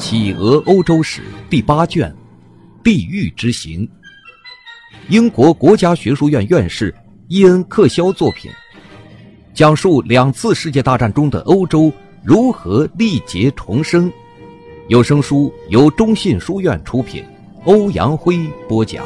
企鹅欧洲史第8卷，地狱之行。英国国家学术院院士伊恩·克肖作品，讲述2次世界大战中的欧洲如何历劫重生。有声书由中信书院出品，欧阳辉播讲。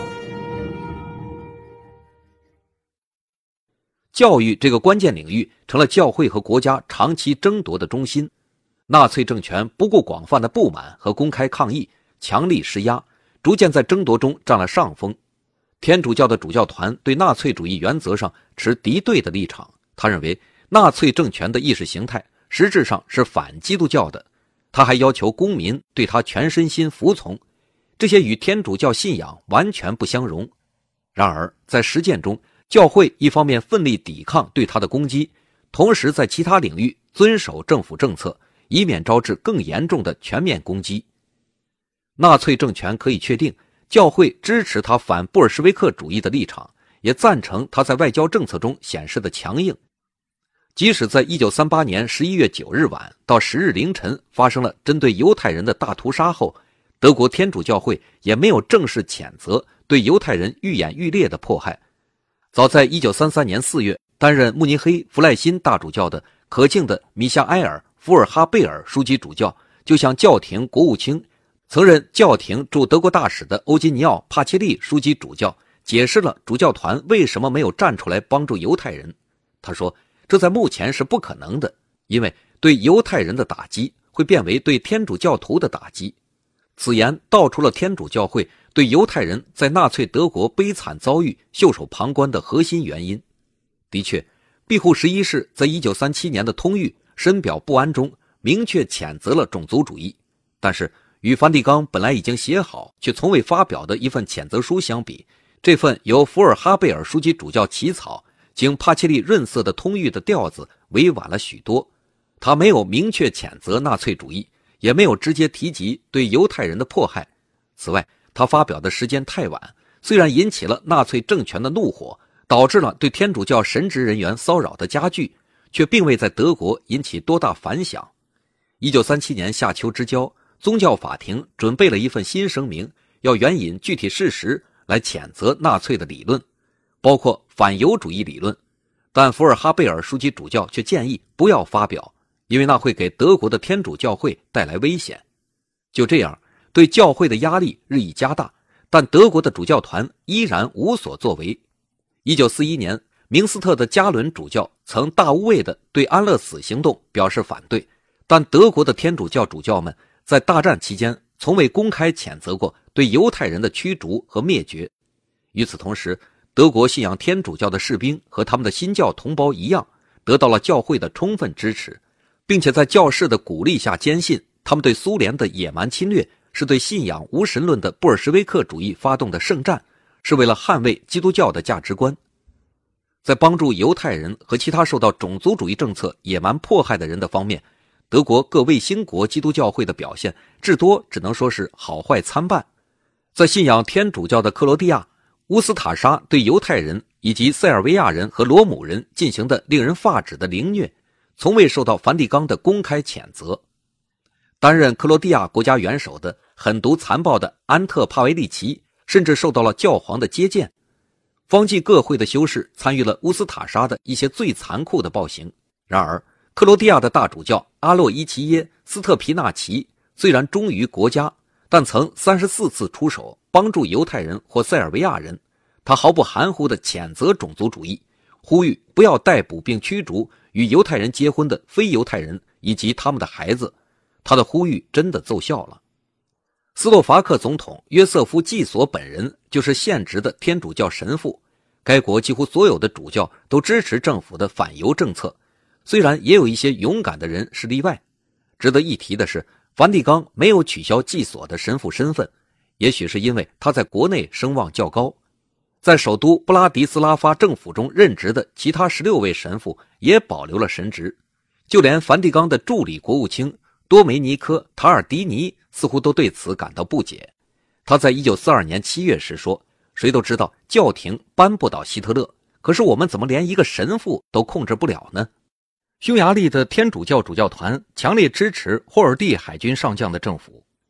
教育这个关键领域成了教会和国家长期争夺的中心。纳粹政权不顾广泛的不满和公开抗议，强力施压，逐渐在争夺中占了上风。天主教的主教团对纳粹主义原则上持敌对的立场，他认为纳粹政权的意识形态实质上是反基督教的，他还要求公民对他全身心服从，这些与天主教信仰完全不相容。然而在实践中，教会一方面奋力抵抗对他的攻击，同时在其他领域遵守政府政策，以免招致更严重的全面攻击。纳粹政权可以确定，教会支持他反布尔什维克主义的立场，也赞成他在外交政策中显示的强硬。即使在1938年11月9日晚到10日凌晨发生了针对犹太人的大屠杀后，德国天主教会也没有正式谴责对犹太人愈演愈烈的迫害。早在1933年4月，担任慕尼黑弗赖辛大主教的可敬的米夏埃尔·福尔哈贝尔书记主教就向教廷国务卿、曾任教廷驻德国大使的欧金尼奥·帕切利书记主教解释了主教团为什么没有站出来帮助犹太人。他说，这在目前是不可能的，因为对犹太人的打击会变为对天主教徒的打击。此言道出了天主教会对犹太人在纳粹德国悲惨遭遇袖手旁观的核心原因。的确，庇护11世在1937年的通谕深表不安中明确谴责了种族主义，但是与梵蒂冈本来已经写好却从未发表的一份谴责书相比，这份由福尔哈贝尔书记主教起草经帕切利润色的通谕的调子委婉了许多。他没有明确谴责纳粹主义，也没有直接提及对犹太人的迫害。此外，他发表的时间太晚，虽然引起了纳粹政权的怒火，导致了对天主教神职人员骚扰的加剧，却并未在德国引起多大反响。1937年夏秋之交，宗教法庭准备了一份新声明，要援引具体事实来谴责纳粹的理论，包括反犹主义理论，但福尔哈贝尔书记主教却建议不要发表，因为那会给德国的天主教会带来危险。就这样，对教会的压力日益加大，但德国的主教团依然无所作为。1941年，明斯特的加伦主教曾大无畏地对安乐死行动表示反对，但德国的天主教主教们在大战期间从未公开谴责过对犹太人的驱逐和灭绝。与此同时，德国信仰天主教的士兵和他们的新教同胞一样，得到了教会的充分支持，并且在教士的鼓励下坚信他们对苏联的野蛮侵略是对信仰无神论的布尔什维克主义发动的圣战，是为了捍卫基督教的价值观。在帮助犹太人和其他受到种族主义政策野蛮迫害的人的方面，德国各卫星国基督教会的表现至多只能说是好坏参半。在信仰天主教的克罗地亚，乌斯塔沙对犹太人以及塞尔维亚人和罗姆人进行的令人发指的凌虐，从未受到梵蒂冈的公开谴责。担任克罗地亚国家元首的狠毒残暴的安特帕维利奇甚至受到了教皇的接见。方济各会的修士参与了乌斯塔沙的一些最残酷的暴行。然而，克罗地亚的大主教阿洛伊齐耶·斯特皮纳奇虽然忠于国家，但曾34次出手帮助犹太人或塞尔维亚人。他毫不含糊地谴责种族主义，呼吁不要逮捕并驱逐与犹太人结婚的非犹太人以及他们的孩子。他的呼吁真的奏效了。斯洛伐克总统约瑟夫·季索本人就是现职的天主教神父，该国几乎所有的主教都支持政府的反犹政策，虽然也有一些勇敢的人是例外。值得一提的是，梵蒂冈没有取消季索的神父身份，也许是因为他在国内声望较高。在首都布拉迪斯拉发政府中任职的其他16位神父也保留了神职，就连梵蒂冈的助理国务卿多梅尼科·塔尔迪尼似乎都对此感到不解。他在1942年7月时说，谁都知道教廷扳不倒希特勒，可是我们怎么连一个神父都控制不了呢？匈牙利的天主教主教团强烈支持霍尔蒂海军上将的政府。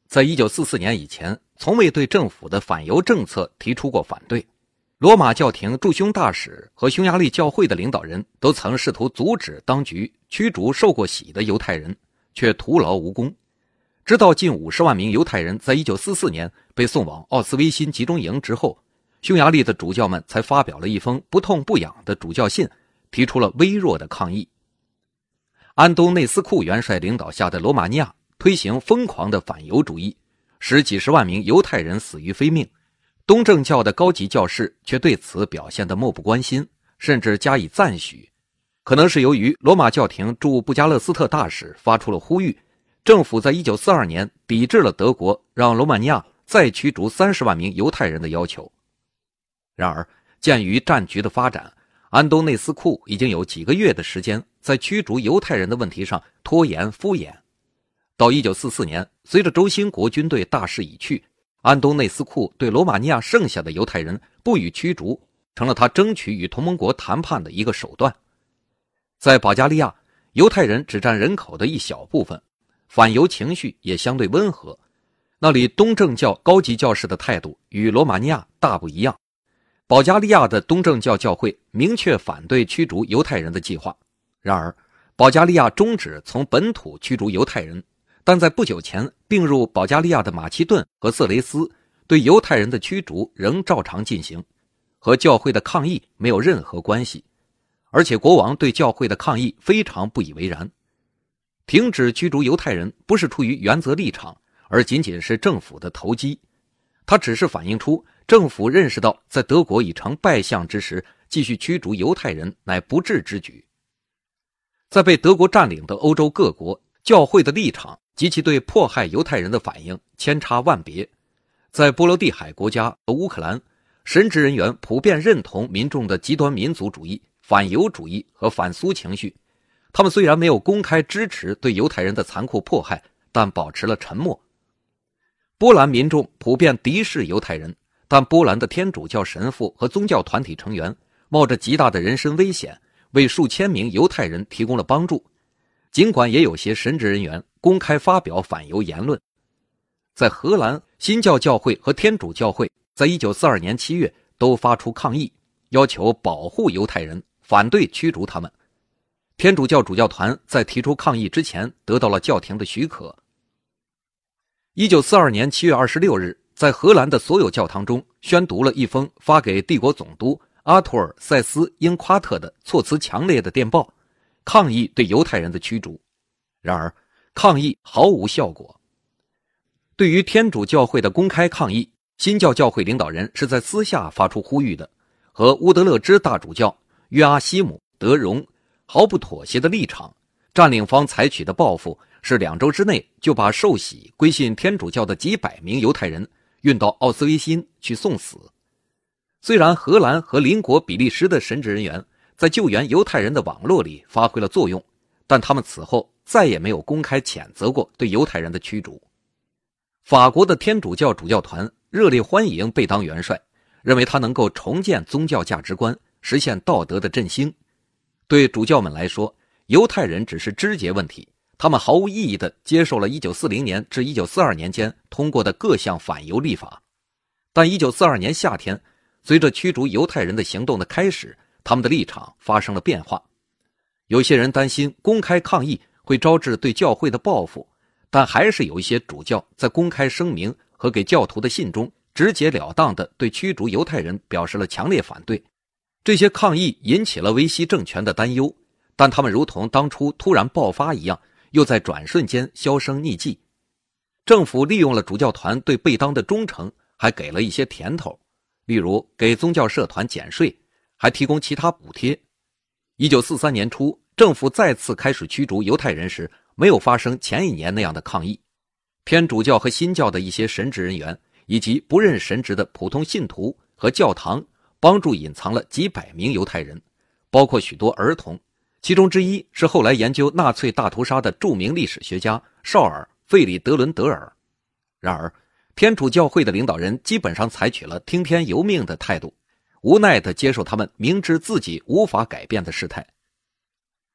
在1944年以前，从未对政府的反犹政策提出过反对。罗马教廷驻匈大使和匈牙利教会的领导人都曾试图阻止当局驱逐受过洗的犹太人，却徒劳无功。直到近50万名犹太人在1944年被送往奥斯威辛集中营之后，匈牙利的主教们才发表了一封不痛不痒的主教信，提出了微弱的抗议。安东内斯库元帅领导下的罗马尼亚推行疯狂的反犹主义，使几十万名犹太人死于非命。东正教的高级教士却对此表现得漠不关心，甚至加以赞许。可能是由于罗马教廷驻布加勒斯特大使发出了呼吁，政府在1942年抵制了德国让罗马尼亚再驱逐30万名犹太人的要求。然而，鉴于战局的发展，安东内斯库已经有几个月的时间在驱逐犹太人的问题上拖延敷衍。到1944年，随着轴心国军队大势已去，安东内斯库对罗马尼亚剩下的犹太人不予驱逐，成了他争取与同盟国谈判的一个手段。在保加利亚，犹太人只占人口的一小部分，反犹情绪也相对温和。那里东正教高级教士的态度与罗马尼亚大不一样。保加利亚的东正教教会明确反对驱逐犹太人的计划，然而保加利亚终止从本土驱逐犹太人，但在不久前并入保加利亚的马其顿和色雷斯对犹太人的驱逐仍照常进行，和教会的抗议没有任何关系。而且国王对教会的抗议非常不以为然。停止驱逐犹太人不是出于原则立场，而仅仅是政府的投机。它只是反映出政府认识到在德国已成败相之时，继续驱逐犹太人乃不智之举。在被德国占领的欧洲各国，教会的立场及其对迫害犹太人的反应千差万别。在波罗的海国家和乌克兰，神职人员普遍认同民众的极端民族主义、反犹主义和反苏情绪。他们虽然没有公开支持对犹太人的残酷迫害，但保持了沉默。波兰民众普遍敌视犹太人，但波兰的天主教神父和宗教团体成员冒着极大的人身危险，为数千名犹太人提供了帮助。尽管也有些神职人员公开发表反犹言论。在荷兰，新教教会和天主教会在1942年7月都发出抗议，要求保护犹太人，反对驱逐他们。天主教主教团在提出抗议之前得到了教廷的许可。1942年7月26日，在荷兰的所有教堂中宣读了一封发给帝国总督阿图尔·塞斯·英夸特的措辞强烈的电报，抗议对犹太人的驱逐。然而，抗议毫无效果。对于天主教会的公开抗议，新教教会领导人是在私下发出呼吁的，和乌德勒支大主教约阿希姆·德容毫不妥协的立场。占领方采取的报复是2周之内就把受洗归信天主教的几百名犹太人运到奥斯威辛去送死。虽然荷兰和邻国比利时的神职人员在救援犹太人的网络里发挥了作用，但他们此后再也没有公开谴责过对犹太人的驱逐。法国的天主教主教团热烈欢迎贝当元帅，认为他能够重建宗教价值观，实现道德的振兴。对主教们来说，犹太人只是枝节问题，他们毫无意义地接受了1940年至1942年间通过的各项反犹立法。但1942年夏天，随着驱逐犹太人的行动的开始，他们的立场发生了变化。有些人担心公开抗议会招致对教会的报复，但还是有一些主教在公开声明和给教徒的信中直截了当地对驱逐犹太人表示了强烈反对。这些抗议引起了维希政权的担忧，但他们如同当初突然爆发一样，又在转瞬间销声匿迹。政府利用了主教团对贝当的忠诚，还给了一些甜头，例如给宗教社团减税，还提供其他补贴。1943年初，政府再次开始驱逐犹太人时，没有发生前一年那样的抗议。天主教和新教的一些神职人员以及不任神职的普通信徒和教堂帮助隐藏了几百名犹太人，包括许多儿童，其中之一是后来研究纳粹大屠杀的著名历史学家绍尔·费里德伦德尔。然而，天主教会的领导人基本上采取了听天由命的态度，无奈地接受他们明知自己无法改变的事态。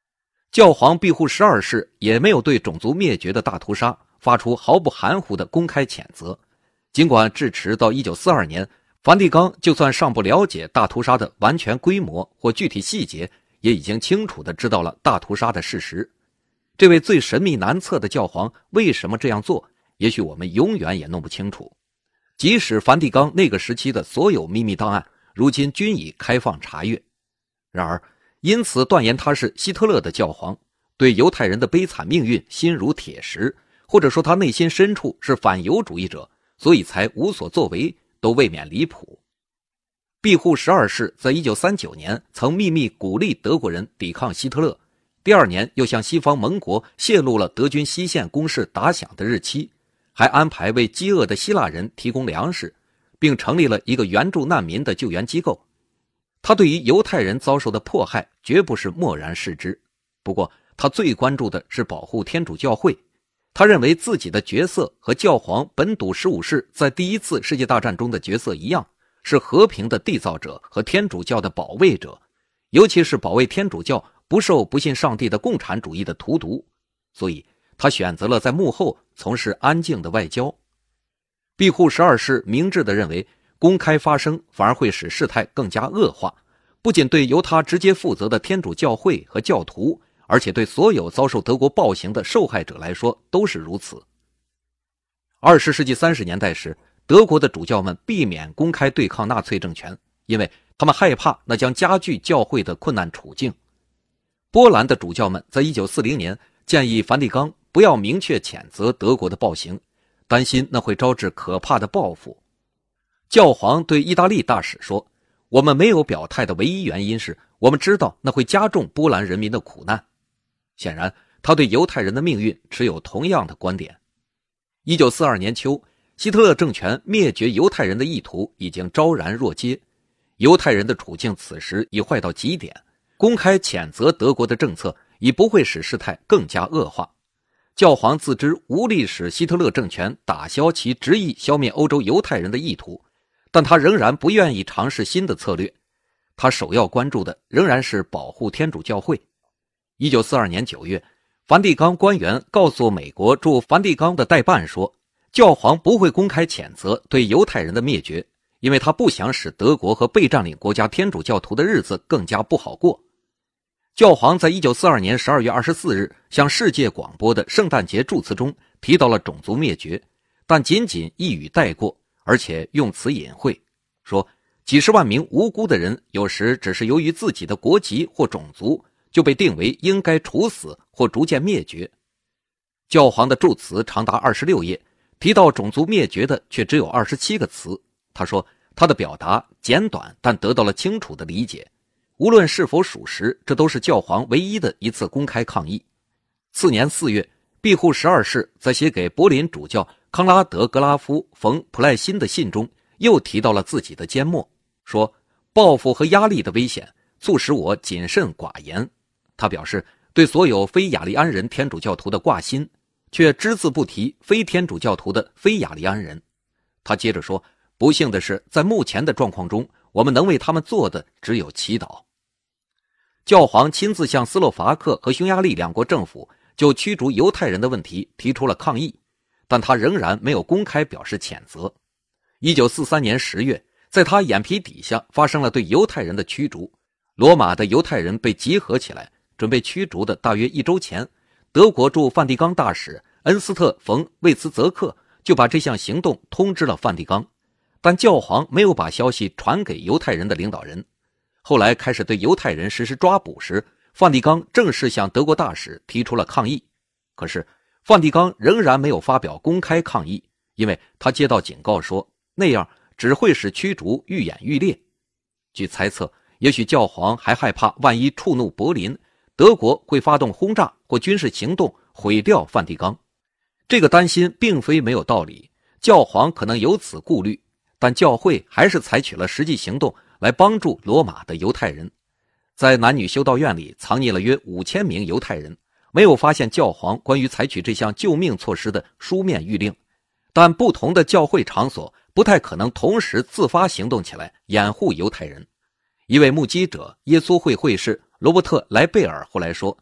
教皇庇护12世也没有对种族灭绝的大屠杀发出毫不含糊的公开谴责，尽管至迟到1942年，梵蒂冈就算尚不了解大屠杀的完全规模或具体细节，也已经清楚地知道了大屠杀的事实。这位最神秘难测的教皇为什么这样做，也许我们永远也弄不清楚。即使梵蒂冈那个时期的所有秘密档案，如今均已开放查阅。然而，因此断言他是希特勒的教皇，对犹太人的悲惨命运心如铁石，或者说他内心深处是反犹主义者，所以才无所作为，都未免离谱。庇护12世在1939年曾秘密鼓励德国人抵抗希特勒，第2年又向西方盟国泄露了德军西线攻势打响的日期，还安排为饥饿的希腊人提供粮食，并成立了一个援助难民的救援机构。他对于犹太人遭受的迫害绝不是漠然视之，不过他最关注的是保护天主教会。他认为自己的角色和教皇本笃15世在第一次世界大战中的角色一样，是和平的缔造者和天主教的保卫者，尤其是保卫天主教不受不信上帝的共产主义的荼毒，所以他选择了在幕后从事安静的外交。庇护12世明智地认为，公开发声反而会使事态更加恶化，不仅对由他直接负责的天主教会和教徒，而且对所有遭受德国暴行的受害者来说都是如此。20世纪30年代时，德国的主教们避免公开对抗纳粹政权，因为他们害怕那将加剧教会的困难处境。波兰的主教们在1940年建议梵蒂冈不要明确谴责德国的暴行，担心那会招致可怕的报复。教皇对意大利大使说，我们没有表态的唯一原因是我们知道那会加重波兰人民的苦难。显然，他对犹太人的命运持有同样的观点。1942年秋，希特勒政权灭绝犹太人的意图已经昭然若揭，犹太人的处境此时已坏到极点，公开谴责德国的政策已不会使事态更加恶化。教皇自知无力使希特勒政权打消其执意消灭欧洲犹太人的意图，但他仍然不愿意尝试新的策略。他首要关注的仍然是保护天主教会。1942年9月，梵蒂冈官员告诉美国驻梵蒂冈的代办说，教皇不会公开谴责对犹太人的灭绝，因为他不想使德国和被占领国家天主教徒的日子更加不好过。教皇在1942年12月24日向世界广播的圣诞节祝词中提到了种族灭绝，但仅仅一语带过，而且用词隐晦，说几十万名无辜的人有时只是由于自己的国籍或种族就被定为应该处死或逐渐灭绝。教皇的祝词长达26页，提到种族灭绝的却只有27个词。他说他的表达简短，但得到了清楚的理解。无论是否属实，这都是教皇唯一的一次公开抗议。次年4月，庇护12世在写给柏林主教康拉德·格拉夫·冯·普赖辛的信中又提到了自己的缄默，说报复和压力的危险促使我谨慎寡言。他表示对所有非雅利安人天主教徒的挂心，却只字不提非天主教徒的非雅利安人。他接着说，不幸的是，在目前的状况中，我们能为他们做的只有祈祷。教皇亲自向斯洛伐克和匈牙利两国政府就驱逐犹太人的问题提出了抗议，但他仍然没有公开表示谴责。1943年10月，在他眼皮底下发生了对犹太人的驱逐。罗马的犹太人被集合起来，准备驱逐的大约1周前，德国驻梵蒂冈大使恩斯特·冯·魏茨泽克就把这项行动通知了梵蒂冈，但教皇没有把消息传给犹太人的领导人。后来开始对犹太人实施抓捕时，梵蒂冈正式向德国大使提出了抗议。可是梵蒂冈仍然没有发表公开抗议，因为他接到警告说，那样只会使驱逐愈演愈烈。据猜测，也许教皇还害怕万一触怒柏林，德国会发动轰炸或军事行动毁掉梵蒂冈。这个担心并非没有道理，教皇可能有此顾虑，但教会还是采取了实际行动来帮助罗马的犹太人。在男女修道院里藏匿了约5000名犹太人，没有发现教皇关于采取这项救命措施的书面谕令，但不同的教会场所不太可能同时自发行动起来掩护犹太人。一位目击者耶稣会会士罗伯特·莱贝尔后来说，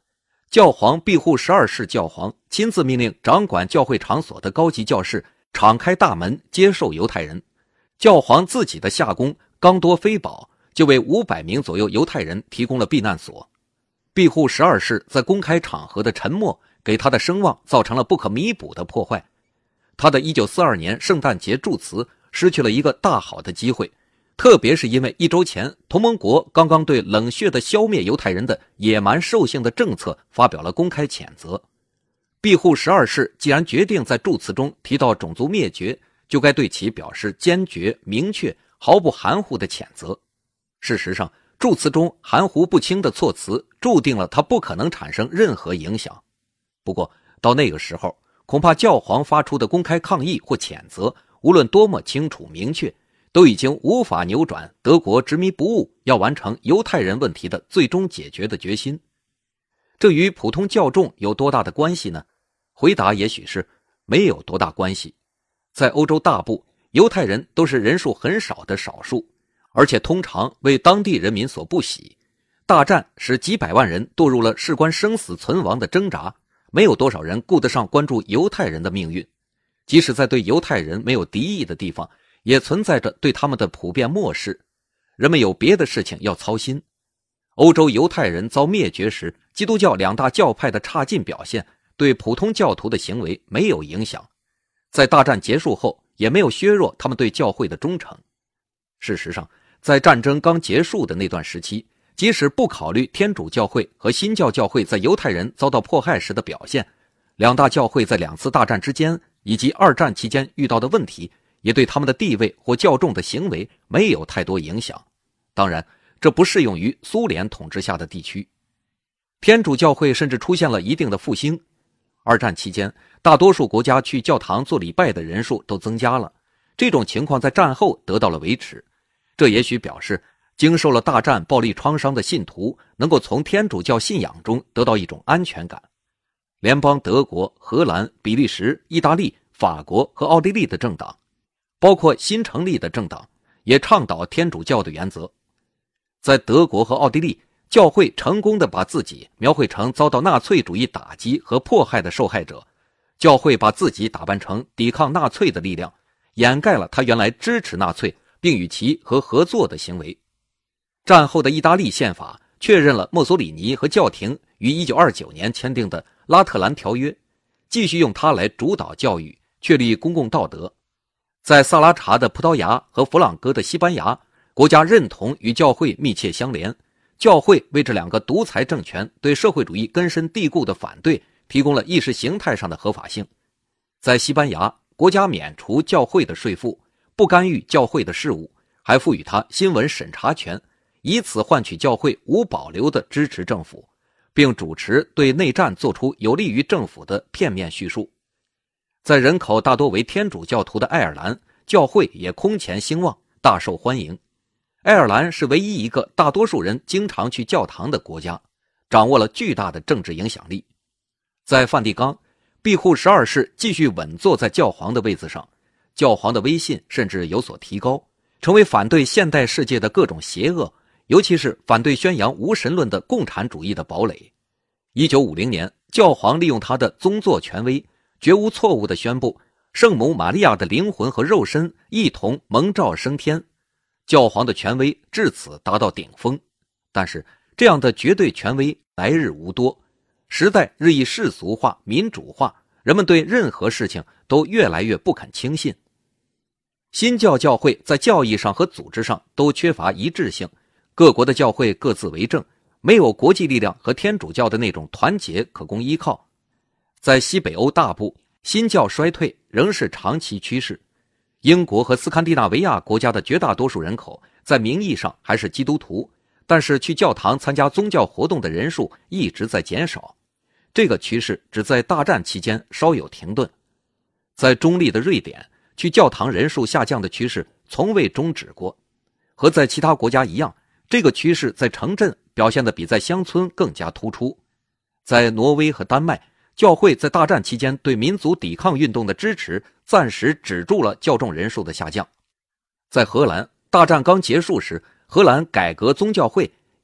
教皇庇护12世教皇亲自命令掌管教会场所的高级教士敞开大门接受犹太人。教皇自己的夏公冈多菲堡就为500名左右犹太人提供了避难所。庇护12世在公开场合的沉默给他的声望造成了不可弥补的破坏。他的1942年圣诞节祝词失去了一个大好的机会，特别是因为1周前同盟国刚刚对冷血的消灭犹太人的野蛮兽性的政策发表了公开谴责。庇护12世既然决定在祝词中提到种族灭绝，就该对其表示坚决、明确、毫不含糊的谴责。事实上，祝词中含糊不清的措辞注定了它不可能产生任何影响。不过到那个时候，恐怕教皇发出的公开抗议或谴责，无论多么清楚明确，都已经无法扭转德国执迷不悟要完成犹太人问题的最终解决的决心。这与普通教众有多大的关系呢？回答也许是没有多大关系。在欧洲大部，犹太人都是人数很少的少数，而且通常为当地人民所不喜。大战使几百万人堕入了事关生死存亡的挣扎，没有多少人顾得上关注犹太人的命运。即使在对犹太人没有敌意的地方，也存在着对他们的普遍漠视。人们有别的事情要操心。欧洲犹太人遭灭绝时，基督教2大教派的差劲表现对普通教徒的行为没有影响，在大战结束后也没有削弱他们对教会的忠诚。事实上，在战争刚结束的那段时期，即使不考虑天主教会和新教教会在犹太人遭到迫害时的表现，2大教会在2次大战之间以及2战期间遇到的问题，也对他们的地位或教众的行为没有太多影响。当然，这不适用于苏联统治下的地区。天主教会甚至出现了一定的复兴。2战期间，大多数国家去教堂做礼拜的人数都增加了，这种情况在战后得到了维持。这也许表示经受了大战暴力创伤的信徒能够从天主教信仰中得到一种安全感。联邦德国、荷兰、比利时、意大利、法国和奥地利的政党，包括新成立的政党，也倡导天主教的原则。在德国和奥地利，教会成功地把自己描绘成遭到纳粹主义打击和迫害的受害者，教会把自己打扮成抵抗纳粹的力量，掩盖了他原来支持纳粹并与其合作的行为。战后的意大利宪法确认了墨索里尼和教廷于1929年签订的拉特兰条约，继续用它来主导教育，确立公共道德。在萨拉查的葡萄牙和弗朗哥的西班牙，国家认同与教会密切相连，教会为这2个独裁政权对社会主义根深蒂固的反对提供了意识形态上的合法性。在西班牙，国家免除教会的税赋，不干预教会的事务，还赋予他新闻审查权，以此换取教会无保留地支持政府，并主持对内战做出有利于政府的片面叙述。在人口大多为天主教徒的爱尔兰，教会也空前兴旺，大受欢迎。爱尔兰是唯一一个大多数人经常去教堂的国家，掌握了巨大的政治影响力。在梵蒂冈，庇护12世继续稳坐在教皇的位子上，教皇的威信甚至有所提高，成为反对现代世界的各种邪恶，尤其是反对宣扬无神论的共产主义的堡垒。1950年，教皇利用他的宗座权威，绝无错误地宣布圣母玛利亚的灵魂和肉身一同蒙召升天。教皇的权威至此达到顶峰，但是这样的绝对权威来日无多，时代日益世俗化、民主化，人们对任何事情都越来越不肯轻信。新教教会在教义上和组织上都缺乏一致性，各国的教会各自为政，没有国际力量和天主教的那种团结可供依靠。在西北欧大部，新教衰退仍是长期趋势。英国和斯堪的纳维亚国家的绝大多数人口在名义上还是基督徒，但是去教堂参加宗教活动的人数一直在减少。这个趋势只在大战期间稍有停顿。在中立的瑞典，去教堂人数下降的趋势从未终止过。和在其他国家一样，这个趋势在城镇表现得比在乡村更加突出。在挪威和丹麦，教会在大战期间对民族抵抗运动的支持暂时止住了教众人数的下降。在荷兰，大战刚结束时，荷兰改革宗教会，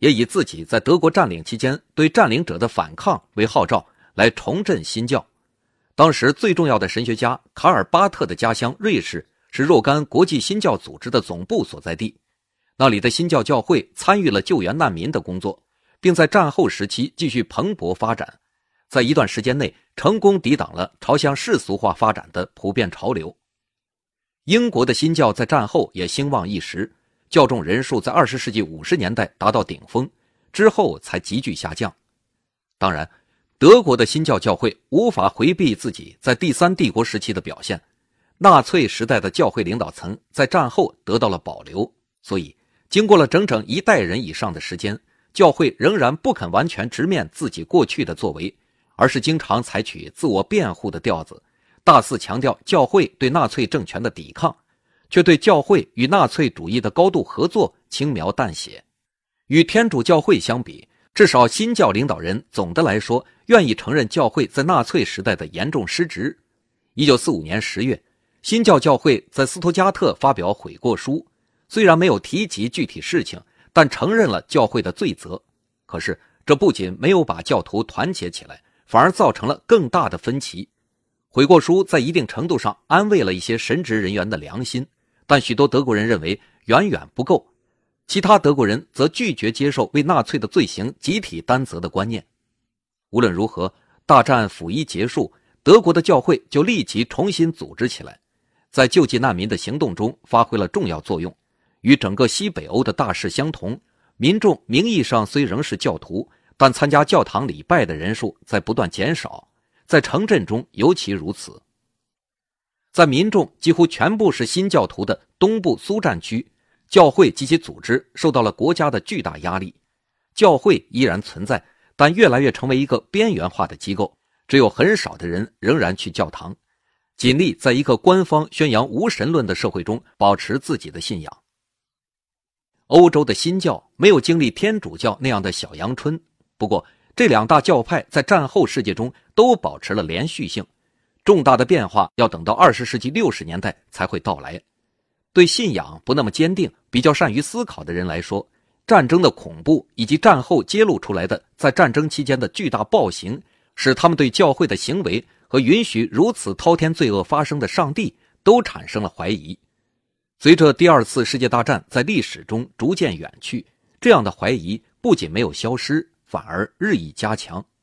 也以自己在德国占领期间对占领者的反抗为号召，来重振新教。当时最重要的神学家卡尔巴特的家乡瑞士是若干国际新教组织的总部所在地，那里的新教教会参与了救援难民的工作，并在战后时期继续蓬勃发展，在一段时间内成功抵挡了朝向世俗化发展的普遍潮流。英国的新教在战后也兴旺一时，教众人数在20世纪50年代达到顶峰，之后才急剧下降。当然，德国的新教教会无法回避自己在第三帝国时期的表现，纳粹时代的教会领导层在战后得到了保留，所以经过了整整一代人以上的时间，教会仍然不肯完全直面自己过去的作为，而是经常采取自我辩护的调子，大肆强调教会对纳粹政权的抵抗，却对教会与纳粹主义的高度合作轻描淡写。与天主教会相比，至少新教领导人总的来说愿意承认教会在纳粹时代的严重失职。1945年10月，新教教会在斯图加特发表悔过书，虽然没有提及具体事情，但承认了教会的罪责。可是这不仅没有把教徒团结起来，反而造成了更大的分歧。悔过书在一定程度上安慰了一些神职人员的良心，但许多德国人认为远远不够，其他德国人则拒绝接受为纳粹的罪行集体担责的观念。无论如何，大战甫一结束，德国的教会就立即重新组织起来，在救济难民的行动中发挥了重要作用。与整个西北欧的大势相同，民众名义上虽仍是教徒，但参加教堂礼拜的人数在不断减少，在城镇中尤其如此。在民众几乎全部是新教徒的东部苏战区，教会及其组织受到了国家的巨大压力。教会依然存在，但越来越成为一个边缘化的机构，只有很少的人仍然去教堂，尽力在一个官方宣扬无神论的社会中保持自己的信仰。欧洲的新教没有经历天主教那样的小阳春，不过这两大教派在战后世界中都保持了连续性，重大的变化要等到20世纪60年代才会到来。对信仰不那么坚定、比较善于思考的人来说，战争的恐怖以及战后揭露出来的在战争期间的巨大暴行，使他们对教会的行为和允许如此滔天罪恶发生的上帝都产生了怀疑。随着第二次世界大战在历史中逐渐远去，这样的怀疑不仅没有消失，反而日益加强。